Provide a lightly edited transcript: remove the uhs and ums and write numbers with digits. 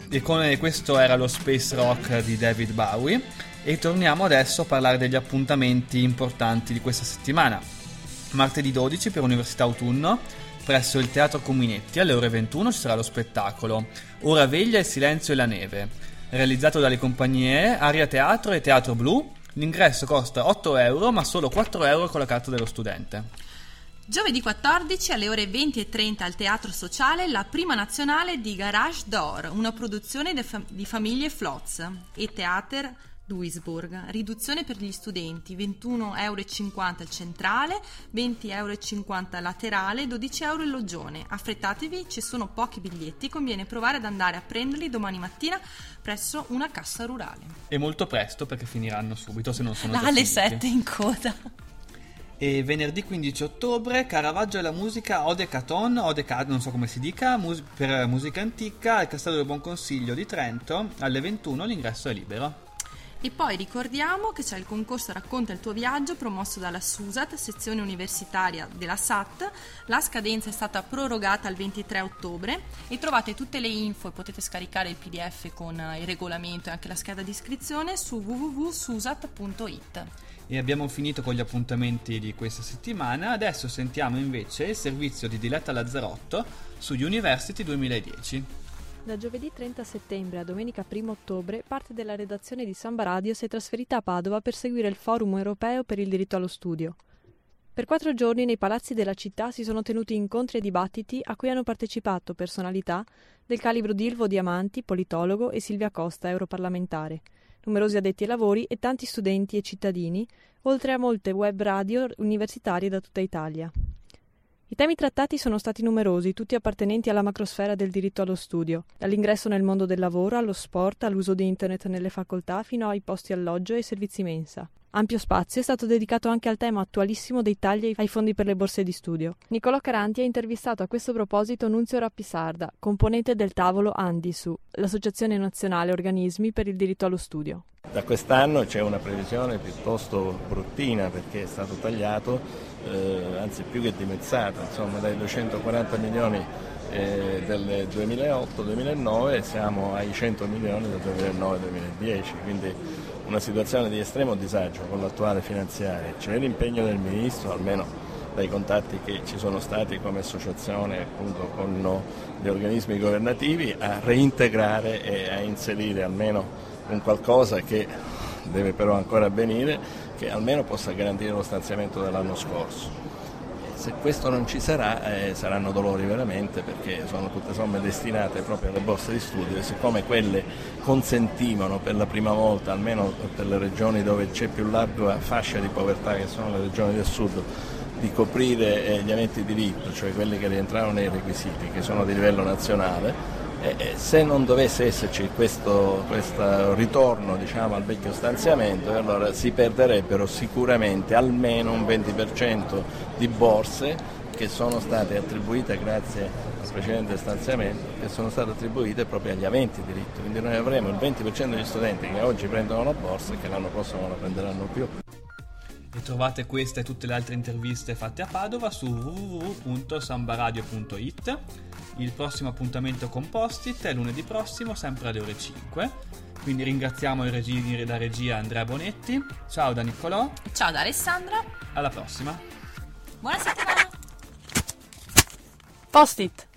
E questo era lo Space Rock di David Bowie. E torniamo adesso a parlare degli appuntamenti importanti di questa settimana. Martedì 12 per Università Autunno, presso il Teatro Cominetti alle ore 21 ci sarà lo spettacolo Ora veglia, il silenzio e la neve, realizzato dalle compagnie Aria Teatro e Teatro Blu. L'ingresso costa 8 euro, ma solo 4 euro con la carta dello studente. Giovedì 14 alle ore 20:30 al Teatro Sociale la prima nazionale di Garage d'Or, una produzione di famiglie Flotz e Theater Duisburg. Riduzione per gli studenti, 21,50 euro al centrale, 20,50 euro al laterale, 12 euro il loggione. Affrettatevi, ci sono pochi biglietti, conviene provare ad andare a prenderli domani mattina presso una cassa rurale. E molto presto, perché finiranno subito se non sono già alle finiti. 7 in coda. E venerdì 15 ottobre Caravaggio e la musica Odecaton, non so come si dica, per musica antica al Castello del Buon Consiglio di Trento alle 21. L'ingresso è libero. E poi ricordiamo che c'è il concorso Racconta il tuo viaggio promosso dalla SUSAT, sezione universitaria della SAT. La scadenza è stata prorogata al 23 ottobre e trovate tutte le info e potete scaricare il PDF con il regolamento e anche la scheda di iscrizione su www.susat.it. E abbiamo finito con gli appuntamenti di questa settimana. Adesso sentiamo invece il servizio di Diletta Lazzarotto su University 2010. Da giovedì 30 settembre a domenica 1 ottobre parte della redazione di Samba Radio si è trasferita a Padova per seguire il Forum Europeo per il diritto allo studio. Per 4 giorni nei palazzi della città si sono tenuti incontri e dibattiti a cui hanno partecipato personalità del calibro di Ilvo Diamanti, politologo, e Silvia Costa, europarlamentare, numerosi addetti ai lavori e tanti studenti e cittadini, oltre a molte web radio universitarie da tutta Italia. I temi trattati sono stati numerosi, tutti appartenenti alla macrosfera del diritto allo studio, dall'ingresso nel mondo del lavoro, allo sport, all'uso di internet nelle facoltà, fino ai posti alloggio e ai servizi mensa. Ampio spazio è stato dedicato anche al tema attualissimo dei tagli ai fondi per le borse di studio. Niccolò Caranti ha intervistato a questo proposito Nunzio Rappisarda, componente del tavolo ANDISU, l'Associazione Nazionale Organismi per il Diritto allo Studio. Da quest'anno c'è una previsione piuttosto bruttina perché è stato tagliato, anzi più che dimezzato, insomma dai 240 milioni del 2008-2009 siamo ai 100 milioni del 2009-2010, quindi una situazione di estremo disagio con l'attuale finanziaria. C'è l'impegno del Ministro, almeno dai contatti che ci sono stati come associazione appunto con gli organismi governativi, a reintegrare e a inserire almeno un qualcosa che deve però ancora avvenire, che almeno possa garantire lo stanziamento dell'anno scorso. Se questo non ci sarà, saranno dolori veramente, perché sono tutte somme destinate proprio alle borse di studio e siccome quelle consentivano per la prima volta, almeno per le regioni dove c'è più larga fascia di povertà, che sono le regioni del sud, di coprire gli aventi diritto, cioè quelli che rientravano nei requisiti, che sono di livello nazionale, se non dovesse esserci questo ritorno, diciamo, al vecchio stanziamento, allora si perderebbero sicuramente almeno un 20% di borse che sono state attribuite grazie al precedente stanziamento, che sono state attribuite proprio agli aventi diritto. Quindi noi avremo il 20% degli studenti che oggi prendono la borsa e che l'anno prossimo non la prenderanno più. E trovate queste e tutte le altre interviste fatte a Padova su www.sambaradio.it. Il prossimo appuntamento con Post-it è lunedì prossimo, sempre alle ore 5. Quindi ringraziamo la regia Andrea Bonetti. Ciao da Niccolò. Ciao da Alessandra. Alla prossima. Buona settimana. Post-it.